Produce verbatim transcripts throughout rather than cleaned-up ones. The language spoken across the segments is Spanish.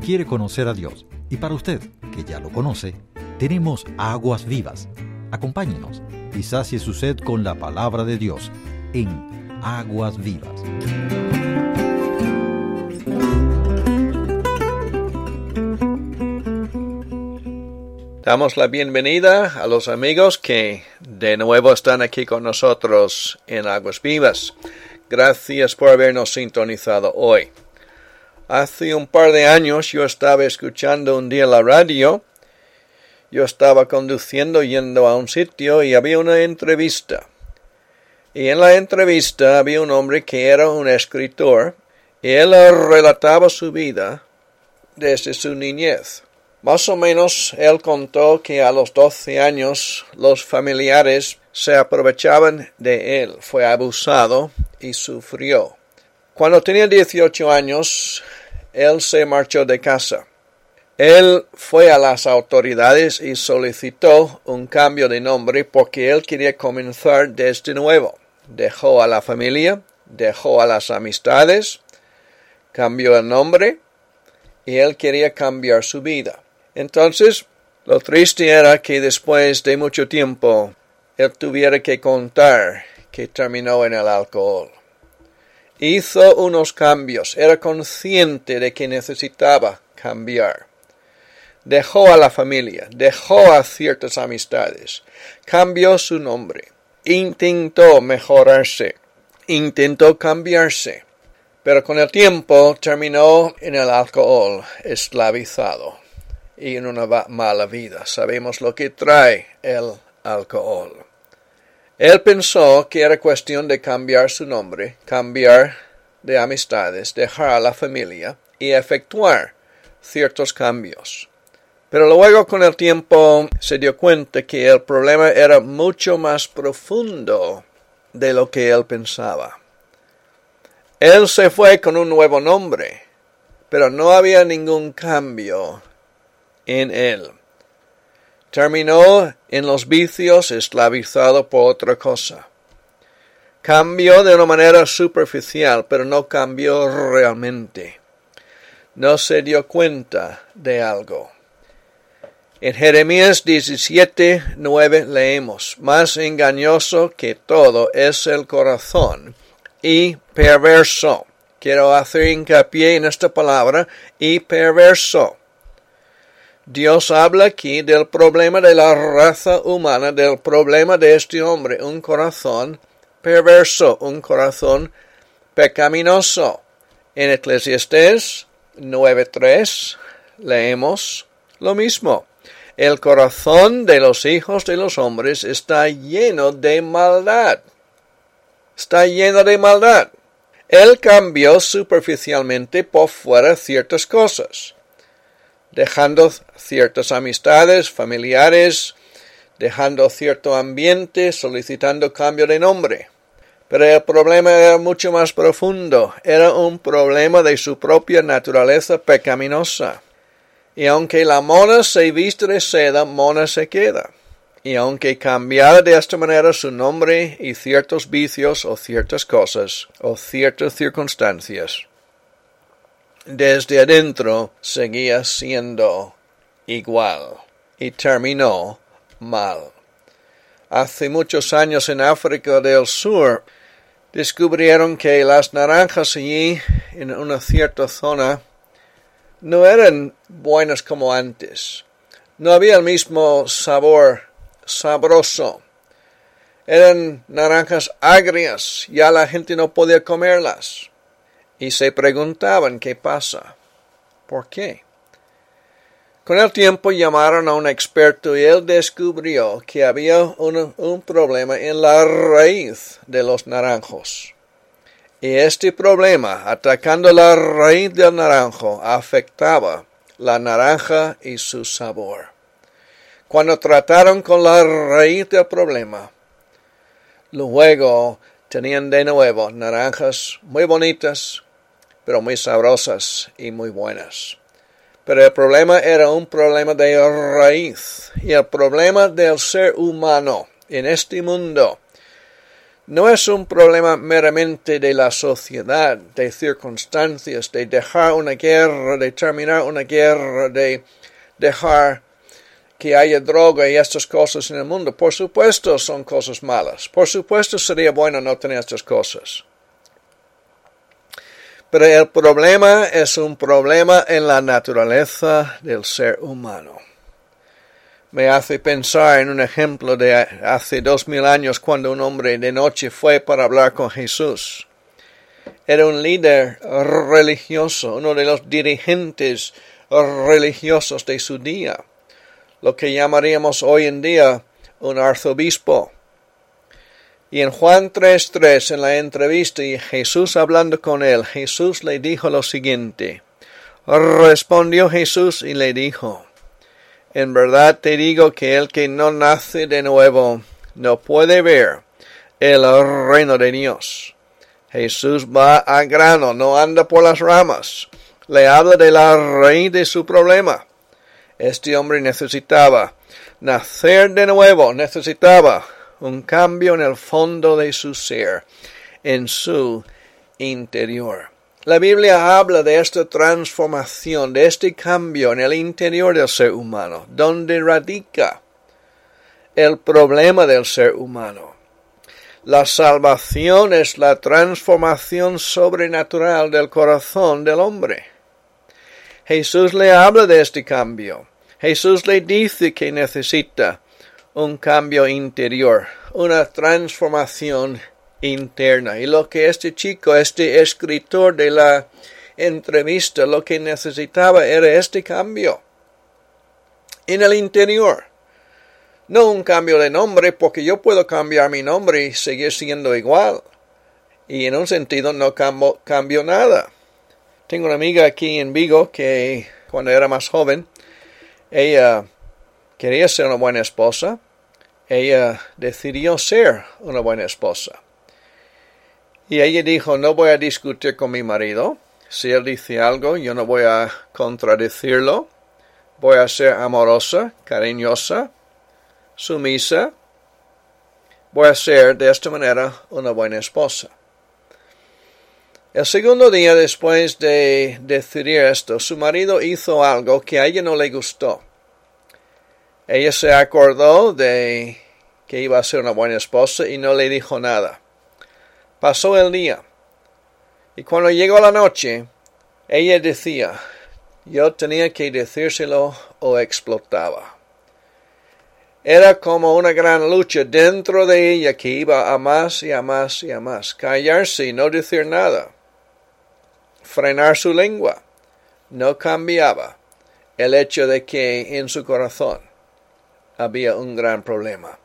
quiere conocer a Dios. Y para usted, que ya lo conoce, tenemos aguas vivas. Acompáñenos y sacie su sed con la palabra de Dios en Aguas Vivas. Damos la bienvenida a los amigos que de nuevo están aquí con nosotros en Aguas Vivas. Gracias por habernos sintonizado hoy. Hace un par de años yo estaba escuchando un día la radio. Yo estaba conduciendo yendo a un sitio y había una entrevista. Y en la entrevista había un hombre que era un escritor y él relataba su vida desde su niñez. Más o menos él contó que a los doce años los familiares se aprovechaban de él, fue abusado y sufrió. Cuando tenía dieciocho años, él se marchó de casa. Él fue a las autoridades y solicitó un cambio de nombre porque él quería comenzar desde nuevo. Dejó a la familia, dejó a las amistades, cambió el nombre y él quería cambiar su vida. Entonces, lo triste era que después de mucho tiempo, él tuviera que contar que terminó en el alcohol. Hizo unos cambios, era consciente de que necesitaba cambiar. Dejó a la familia, dejó a ciertas amistades, cambió su nombre, intentó mejorarse, intentó cambiarse, pero con el tiempo terminó en el alcohol, esclavizado. Y en una mala vida. Sabemos lo que trae el alcohol. Él pensó que era cuestión de cambiar su nombre, cambiar de amistades, dejar a la familia y efectuar ciertos cambios. Pero luego con el tiempo se dio cuenta que el problema era mucho más profundo de lo que él pensaba. Él se fue con un nuevo nombre, pero no había ningún cambio en él. Terminó en los vicios, esclavizado por otra cosa. Cambió de una manera superficial, pero no cambió realmente. No se dio cuenta de algo. En Jeremías diecisiete, nueve leemos: más engañoso que todo es el corazón y perverso. Quiero hacer hincapié en esta palabra, y perverso. Dios habla aquí del problema de la raza humana, del problema de este hombre, un corazón perverso, un corazón pecaminoso. En Eclesiastés nueve tres leemos lo mismo. El corazón de los hijos de los hombres está lleno de maldad. Está lleno de maldad. Él cambió superficialmente por fuera ciertas cosas, dejando ciertas amistades, familiares, dejando cierto ambiente, solicitando cambio de nombre. Pero el problema era mucho más profundo, era un problema de su propia naturaleza pecaminosa. Y aunque la mona se viste de seda, mona se queda. Y aunque cambiara de esta manera su nombre y ciertos vicios o ciertas cosas o ciertas circunstancias, desde adentro seguía siendo igual y terminó mal. Hace muchos años en África del Sur descubrieron que las naranjas allí en una cierta zona no eran buenas como antes. No había el mismo sabor sabroso. Eran naranjas agrias, ya la gente no podía comerlas. Y se preguntaban qué pasa. ¿Por qué? Con el tiempo llamaron a un experto y él descubrió que había un, un problema en la raíz de los naranjos. Y este problema, atacando la raíz del naranjo, afectaba la naranja y su sabor. Cuando trataron con la raíz del problema, luego tenían de nuevo naranjas muy bonitas, pero muy sabrosas y muy buenas. Pero el problema era un problema de raíz. Y el problema del ser humano en este mundo No es un problema meramente de la sociedad, de circunstancias, de dejar una guerra, de terminar una guerra, de dejar que haya droga y estas cosas en el mundo. Por supuesto son cosas malas. Por supuesto sería bueno no tener estas cosas. Pero el problema es un problema en la naturaleza del ser humano. Me hace pensar en un ejemplo de hace dos mil años cuando un hombre de noche fue para hablar con Jesús. Era un líder religioso, uno de los dirigentes religiosos de su día, lo que llamaríamos hoy en día un arzobispo. Y en Juan tres tres, en la entrevista, y Jesús hablando con él, Jesús le dijo lo siguiente. Respondió Jesús y le dijo, en verdad te digo que el que no nace de nuevo no puede ver el reino de Dios. Jesús va a grano, no anda por las ramas. Le habla de la raíz de su problema. Este hombre necesitaba nacer de nuevo, necesitaba un cambio en el fondo de su ser, en su interior. La Biblia habla de esta transformación, de este cambio en el interior del ser humano, donde radica el problema del ser humano. La salvación es la transformación sobrenatural del corazón del hombre. Jesús le habla de este cambio. Jesús le dice que necesita un cambio interior, una transformación interna. Y lo que este chico, este escritor de la entrevista, lo que necesitaba era este cambio en el interior. No un cambio de nombre, porque yo puedo cambiar mi nombre y seguir siendo igual. Y en un sentido no cambio, cambio nada. Tengo una amiga aquí en Vigo que cuando era más joven, ella quería ser una buena esposa. Ella decidió ser una buena esposa. Y ella dijo, no voy a discutir con mi marido. Si él dice algo, yo no voy a contradecirlo. Voy a ser amorosa, cariñosa, sumisa. Voy a ser de esta manera una buena esposa. El segundo día después de decidir esto, su marido hizo algo que a ella no le gustó. Ella se acordó de que iba a ser una buena esposa y no le dijo nada. Pasó el día. Y cuando llegó la noche, ella decía, yo tenía que decírselo o explotaba. Era como una gran lucha dentro de ella que iba a más y a más y a más. Callarse y no decir nada. Frenar su lengua. No cambiaba el hecho de que en su corazón había un gran problema.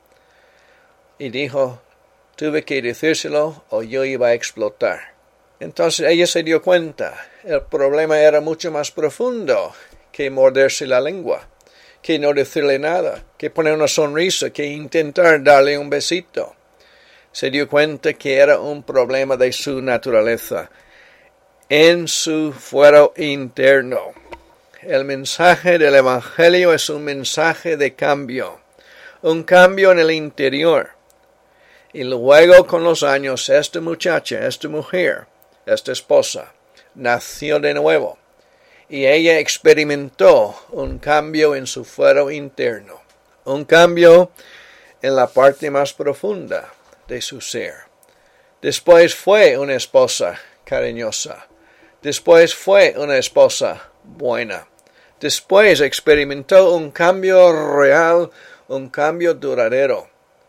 Y dijo, tuve que decírselo o yo iba a explotar. Entonces ella se dio cuenta, el problema era mucho más profundo que morderse la lengua, que no decirle nada, que poner una sonrisa, que intentar darle un besito. Se dio cuenta que era un problema de su naturaleza, en su fuero interno. El mensaje del Evangelio es un mensaje de cambio, un cambio en el interior. Y luego con los años esta muchacha, esta mujer, esta esposa, nació de nuevo. Y ella experimentó un cambio en su fuero interno, un cambio en la parte más profunda de su ser. Después fue una esposa cariñosa. Después fue una esposa buena. Después experimentó un cambio real, un cambio duradero.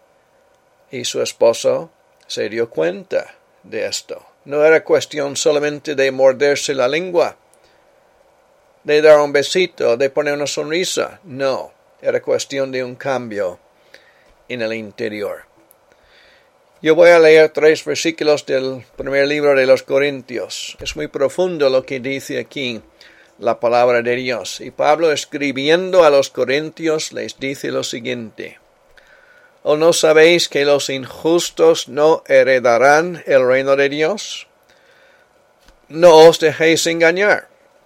Y su esposo se dio cuenta de esto. No era cuestión solamente de morderse la lengua, de dar un besito, de poner una sonrisa. No, era cuestión de un cambio en el interior. Yo voy a leer tres versículos del primer libro de los Corintios. Es muy profundo lo que dice aquí la palabra de Dios. Y Pablo, escribiendo a los Corintios, les dice lo siguiente. ¿O no sabéis que los injustos no heredarán el reino de Dios? No os dejéis engañar.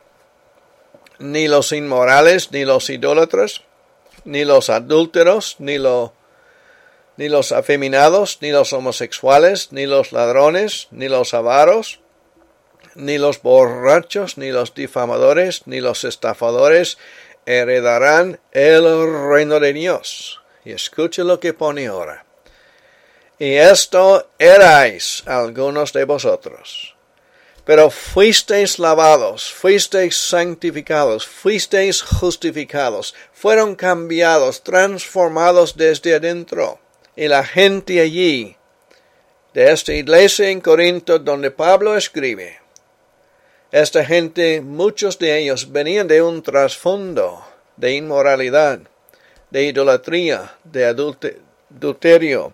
Ni los inmorales, ni los idólatras, ni los adúlteros, ni, lo, ni los afeminados, ni los homosexuales, ni los ladrones, ni los avaros, ni los borrachos, ni los difamadores, ni los estafadores heredarán el reino de Dios. Y escuche lo que pone ahora. Y esto erais algunos de vosotros. Pero fuisteis lavados, fuisteis santificados, fuisteis justificados, fueron cambiados, transformados desde adentro. Y la gente allí, de esta iglesia en Corinto donde Pablo escribe, esta gente, muchos de ellos venían de un trasfondo de inmoralidad, de idolatría, de adulterio,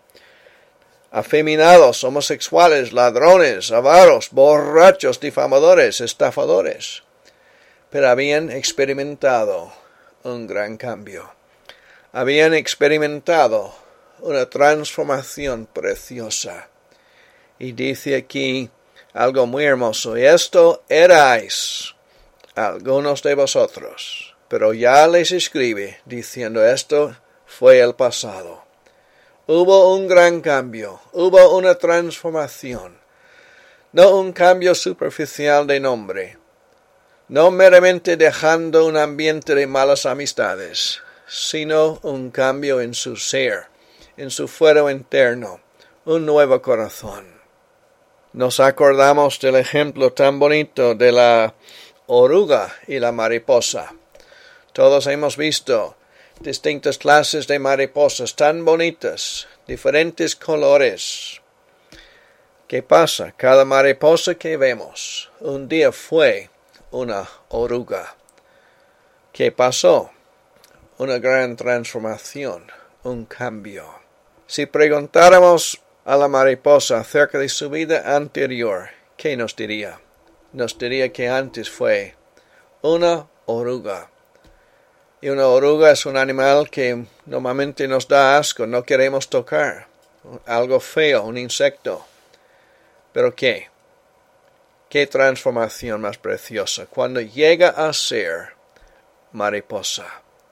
afeminados, homosexuales, ladrones, avaros, borrachos, difamadores, estafadores. Pero habían experimentado un gran cambio. Habían experimentado una transformación preciosa. Y dice aquí algo muy hermoso. Y esto erais algunos de vosotros. Pero ya les escribe diciendo esto fue el pasado. Hubo un gran cambio, hubo una transformación, no un cambio superficial de nombre, no meramente dejando un ambiente de malas amistades, sino un cambio en su ser, en su fuero interno, un nuevo corazón. Nos acordamos del ejemplo tan bonito de la oruga y la mariposa. Todos hemos visto distintas clases de mariposas tan bonitas, diferentes colores. ¿Qué pasa? Cada mariposa que vemos un día fue una oruga. ¿Qué pasó? Una gran transformación, un cambio. Si preguntáramos a la mariposa acerca de su vida anterior, ¿qué nos diría? Nos diría que antes fue una oruga. Y una oruga es un animal que normalmente nos da asco, no queremos tocar. Algo feo, un insecto. ¿Pero qué? ¿Qué transformación más preciosa? Cuando llega a ser mariposa.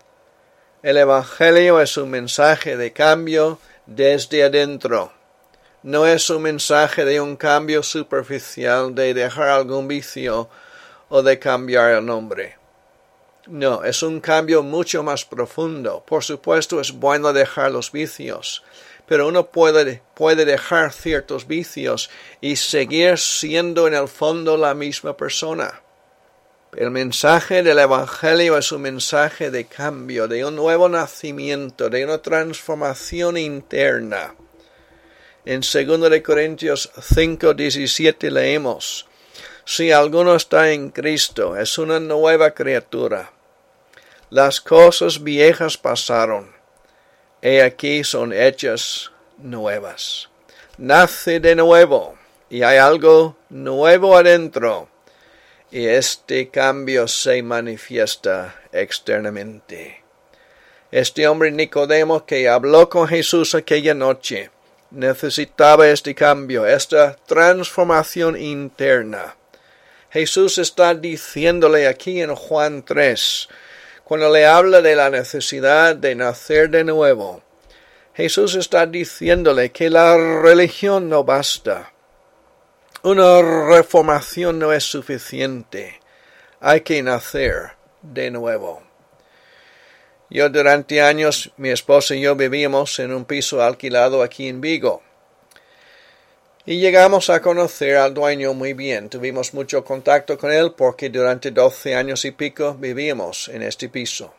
El Evangelio es un mensaje de cambio desde adentro. No es un mensaje de un cambio superficial, de dejar algún vicio o de cambiar el nombre. No, es un cambio mucho más profundo. Por supuesto, es bueno dejar los vicios, pero uno puede, puede dejar ciertos vicios y seguir siendo en el fondo la misma persona. El mensaje del Evangelio es un mensaje de cambio, de un nuevo nacimiento, de una transformación interna. En segunda de Corintios cinco diecisiete leemos, si alguno está en Cristo, es una nueva criatura. Las cosas viejas pasaron, he aquí son hechas nuevas. Nace de nuevo, y hay algo nuevo adentro, y este cambio se manifiesta externamente. Este hombre Nicodemo que habló con Jesús aquella noche, necesitaba este cambio, esta transformación interna. Jesús está diciéndole aquí en Juan tres, cuando le habla de la necesidad de nacer de nuevo, Jesús está diciéndole que la religión no basta. Una reformación no es suficiente. Hay que nacer de nuevo. Yo durante años, mi esposa y yo vivíamos en un piso alquilado aquí en Vigo. Y llegamos a conocer al dueño muy bien. Tuvimos mucho contacto con él porque durante doce años y pico vivíamos en este piso.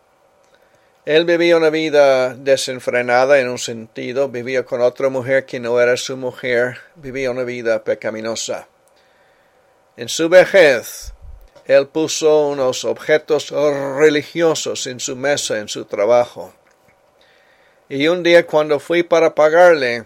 Él vivía una vida desenfrenada en un sentido, vivía con otra mujer que no era su mujer, vivía una vida pecaminosa. En su vejez, él puso unos objetos religiosos en su mesa, en su trabajo. Y un día cuando fui para pagarle,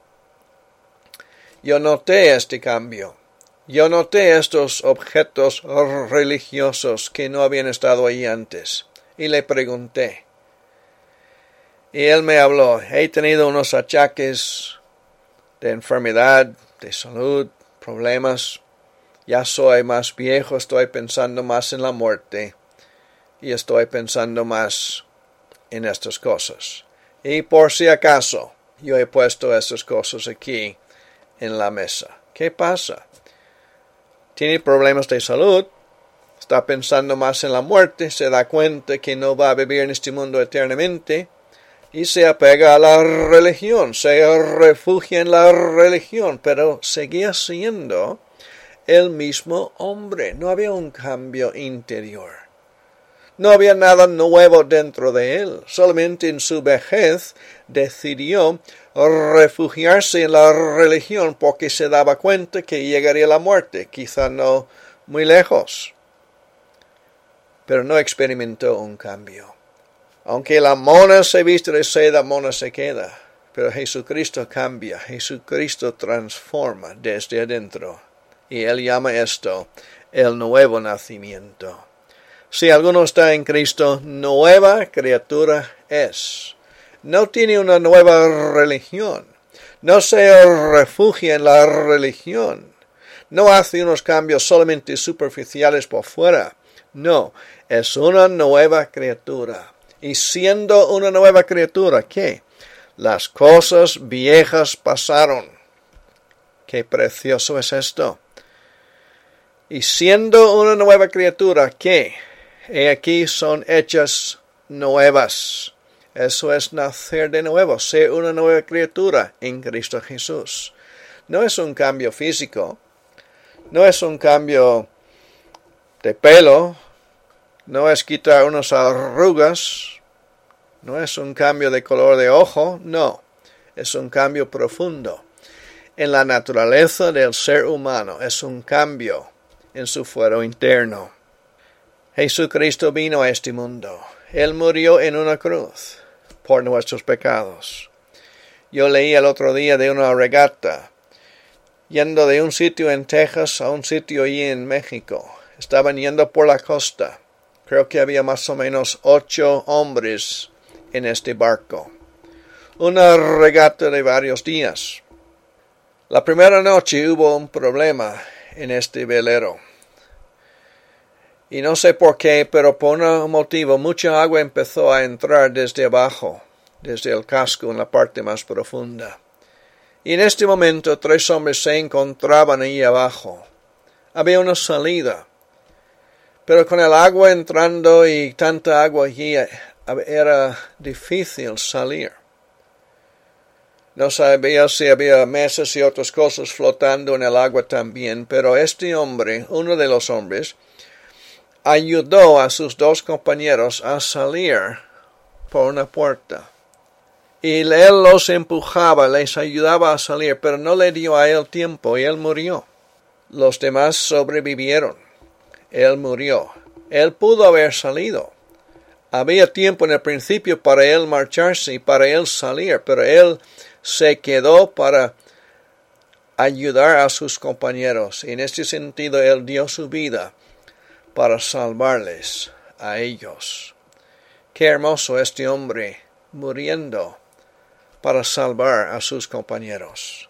yo noté este cambio. Yo noté estos objetos religiosos que no habían estado allí antes. Y le pregunté. Y él me habló. He tenido unos achaques de enfermedad, de salud, problemas. Ya soy más viejo, estoy pensando más en la muerte. Y estoy pensando más en estas cosas. Y por si acaso, yo he puesto esas cosas aquí en la mesa. ¿Qué pasa? Tiene problemas de salud, está pensando más en la muerte, se da cuenta que no va a vivir en este mundo eternamente y se apega a la religión, se refugia en la religión, pero seguía siendo el mismo hombre. No había un cambio interior. No había nada nuevo dentro de él. Solamente en su vejez decidió refugiarse en la religión porque se daba cuenta que llegaría la muerte, quizá no muy lejos. Pero no experimentó un cambio. Aunque la mona se viste de seda, mona se queda. Pero Jesucristo cambia, Jesucristo transforma desde adentro. Y Él llama esto el nuevo nacimiento. Si alguno está en Cristo, nueva criatura es. No tiene una nueva religión. No se refugia en la religión. No hace unos cambios solamente superficiales por fuera. No, es una nueva criatura. Y siendo una nueva criatura, ¿qué? Las cosas viejas pasaron. Qué precioso es esto. Y siendo una nueva criatura, ¿qué? He aquí son hechas nuevas. Eso es nacer de nuevo, ser una nueva criatura en Cristo Jesús. No es un cambio físico, no es un cambio de pelo, no es quitar unas arrugas, no es un cambio de color de ojo, no, es un cambio profundo. En la naturaleza del ser humano es un cambio en su fuero interno. Jesucristo vino a este mundo. Él murió en una cruz por nuestros pecados. Yo leí el otro día de una regata, yendo de un sitio en Texas a un sitio allí en México. Estaban yendo por la costa. Creo que había más o menos ocho hombres en este barco. Una regata de varios días. La primera noche hubo un problema en este velero. Y no sé por qué, pero por un motivo, mucha agua empezó a entrar desde abajo, desde el casco en la parte más profunda. Y en este momento tres hombres se encontraban ahí abajo. Había una salida, pero con el agua entrando y tanta agua allí era difícil salir. No sabía si había mesas y otras cosas flotando en el agua también, pero este hombre, uno de los hombres, ayudó a sus dos compañeros a salir por una puerta. Y él los empujaba, les ayudaba a salir, pero no le dio a él tiempo y él murió. Los demás sobrevivieron. Él murió. Él pudo haber salido. Había tiempo en el principio para él marcharse y para él salir, pero él se quedó para ayudar a sus compañeros. Y en este sentido él dio su vida para salvarles a ellos. Qué hermoso este hombre muriendo para salvar a sus compañeros.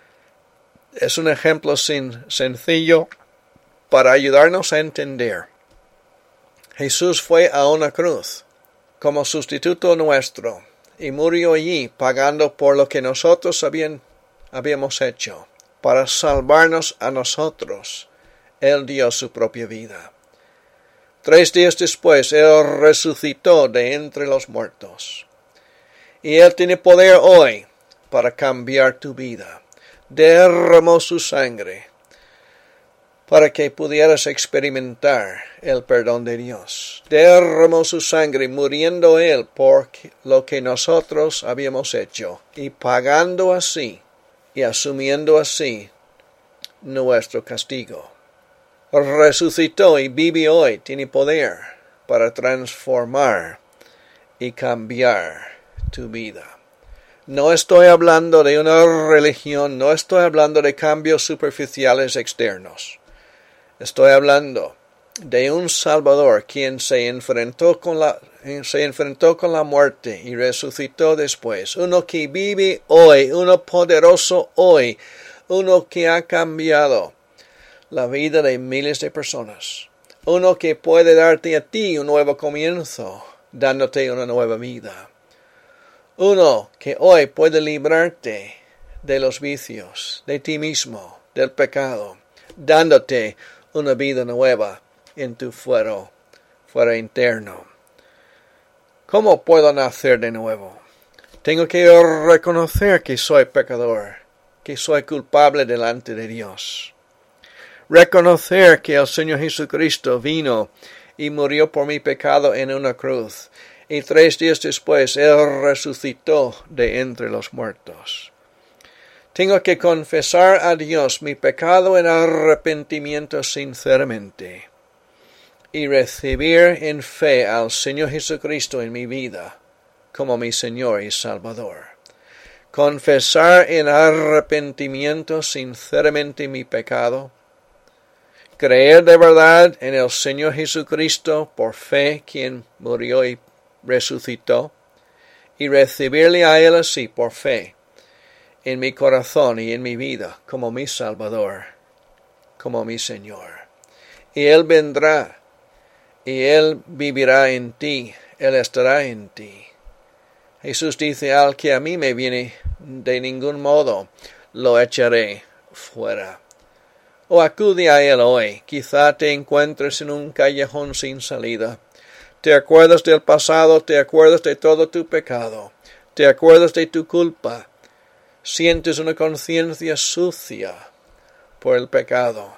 Es un ejemplo sin, sencillo para ayudarnos a entender. Jesús fue a una cruz como sustituto nuestro y murió allí pagando por lo que nosotros habían, habíamos hecho. Para salvarnos a nosotros, Él dio su propia vida. Tres días después, Él resucitó de entre los muertos. Y Él tiene poder hoy para cambiar tu vida. Derramó su sangre para que pudieras experimentar el perdón de Dios. Derramó su sangre muriendo Él por lo que nosotros habíamos hecho y pagando así y asumiendo así nuestro castigo. Resucitó y vive hoy, tiene poder para transformar y cambiar tu vida. No estoy hablando de una religión, no estoy hablando de cambios superficiales externos. Estoy hablando de un Salvador quien se enfrentó con la, se enfrentó con la muerte y resucitó después. Uno que vive hoy, uno poderoso hoy, uno que ha cambiado la vida de miles de personas. Uno que puede darte a ti un nuevo comienzo, dándote una nueva vida. Uno que hoy puede librarte de los vicios, de ti mismo, del pecado, dándote una vida nueva en tu fuero, fuero interno. ¿Cómo puedo nacer de nuevo? Tengo que reconocer que soy pecador, que soy culpable delante de Dios. Reconocer que el Señor Jesucristo vino y murió por mi pecado en una cruz, y tres días después Él resucitó de entre los muertos. Tengo que confesar a Dios mi pecado en arrepentimiento sinceramente, y recibir en fe al Señor Jesucristo en mi vida como mi Señor y Salvador. Confesar en arrepentimiento sinceramente mi pecado. Creer de verdad en el Señor Jesucristo por fe, quien murió y resucitó. Y recibirle a Él así por fe en mi corazón y en mi vida como mi Salvador, como mi Señor. Y Él vendrá. Y Él vivirá en ti, Él estará en ti. Jesús dice, al que a mí me viene, de ningún modo lo echaré fuera. O acude a Él hoy, quizá te encuentres en un callejón sin salida. Te acuerdas del pasado, te acuerdas de todo tu pecado, te acuerdas de tu culpa. Sientes una conciencia sucia por el pecado.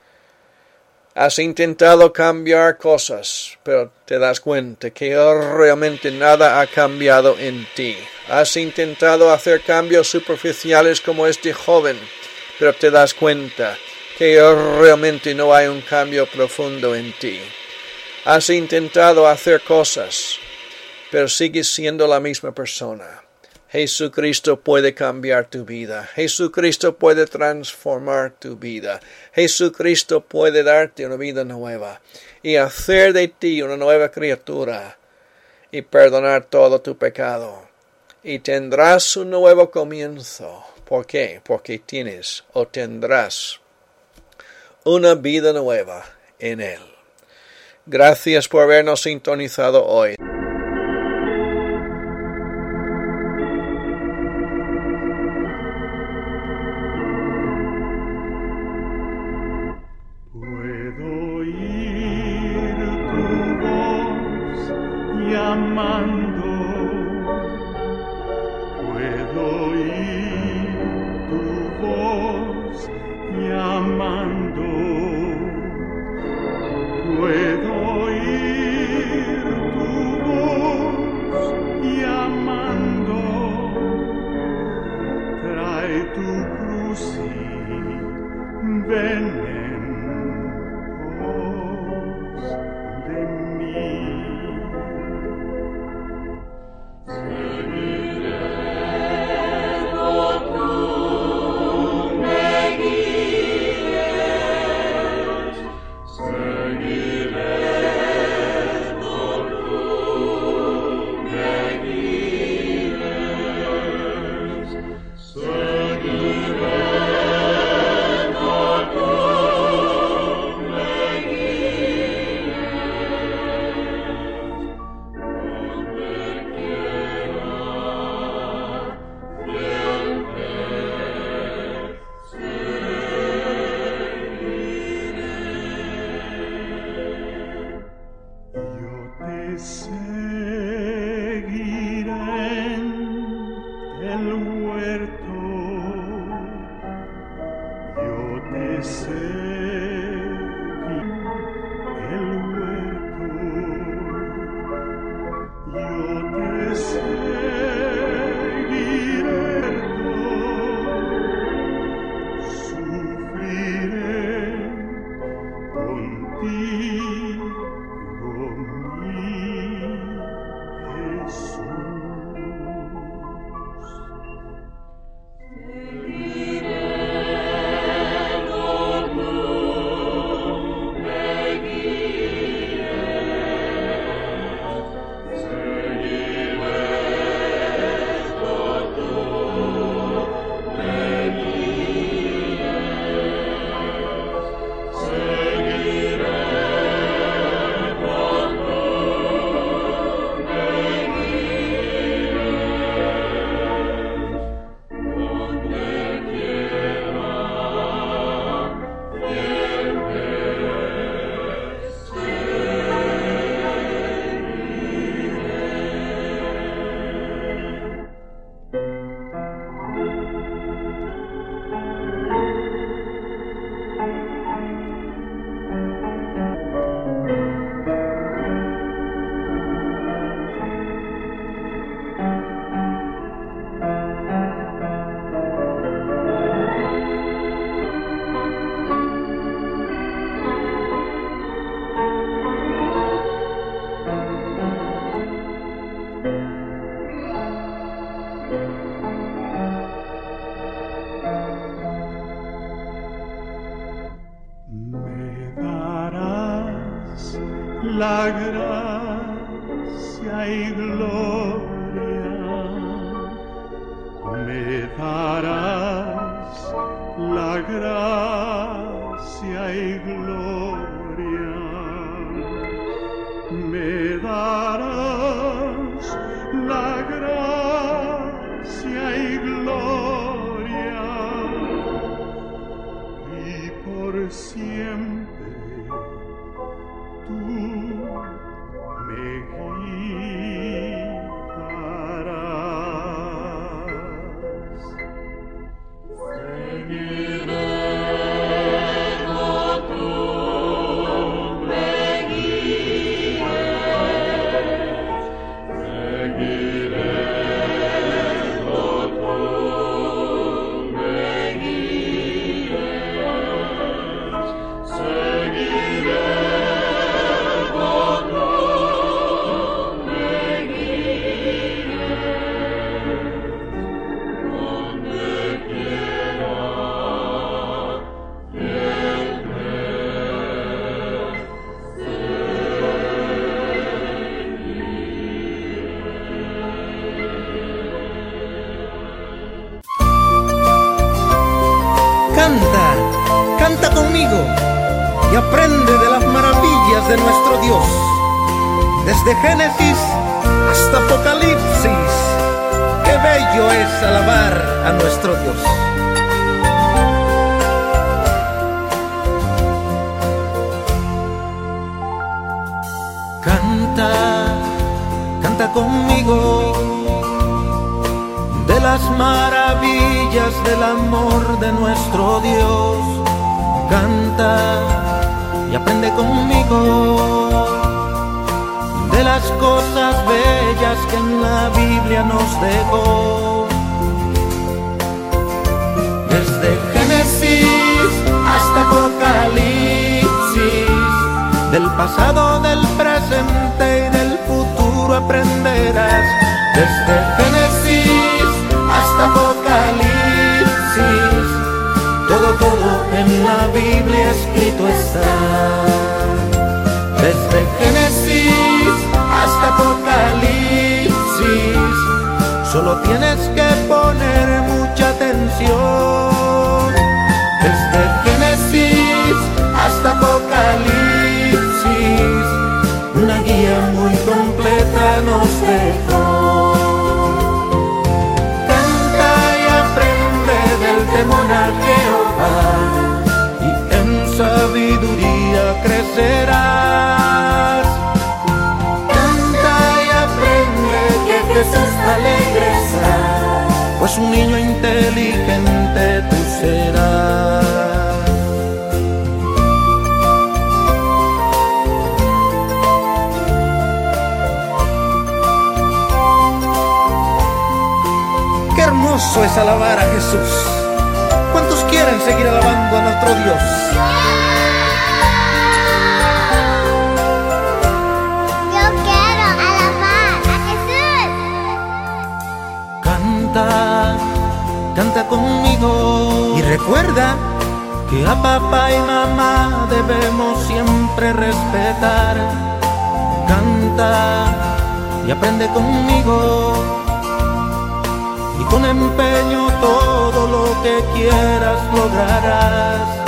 Has intentado cambiar cosas, pero te das cuenta que realmente nada ha cambiado en ti. Has intentado hacer cambios superficiales como este joven, pero te das cuenta que realmente no hay un cambio profundo en ti. Has intentado hacer cosas, pero sigues siendo la misma persona. Jesucristo puede cambiar tu vida. Jesucristo puede transformar tu vida. Jesucristo puede darte una vida nueva y hacer de ti una nueva criatura y perdonar todo tu pecado. Y tendrás un nuevo comienzo. ¿Por qué? Porque tienes o tendrás una vida nueva en Él. Gracias por habernos sintonizado hoy. la gracia y gloria. Me darás la gracia y gloria. Me darás la gracia y gloria. Y por siempre tú me guiarás. Seguiré como tú me guíes. Seguiré como tú me guíes. Seguiré. Canta, canta conmigo y aprende de las maravillas de nuestro Dios. Desde Génesis hasta Apocalipsis, qué bello es alabar a nuestro Dios. Canta, canta conmigo de las maravillas del amor de nuestro Dios. Canta y aprende conmigo de las cosas bellas que en la Biblia nos dejó. Desde Génesis hasta Apocalipsis, del pasado, del presente y del futuro aprenderás. Desde Génesis hasta Apocalipsis, todo, todo en la Biblia escrito está. Desde Génesis hasta Apocalipsis, solo tienes que poner mucha atención. Desde Génesis hasta Apocalipsis, una guía muy completa nos dejó. Temor a Jehová y en sabiduría crecerás. Canta y aprende que Jesús alegreza, pues un niño inteligente tú serás. Qué hermoso es alabar a Jesús. ¿Cuántos quieren seguir alabando a nuestro Dios? Yo quiero alabar a Jesús. Canta, canta conmigo y recuerda que a papá y mamá debemos siempre respetar. Canta y aprende conmigo y con empeño todo lo que quieras lograrás.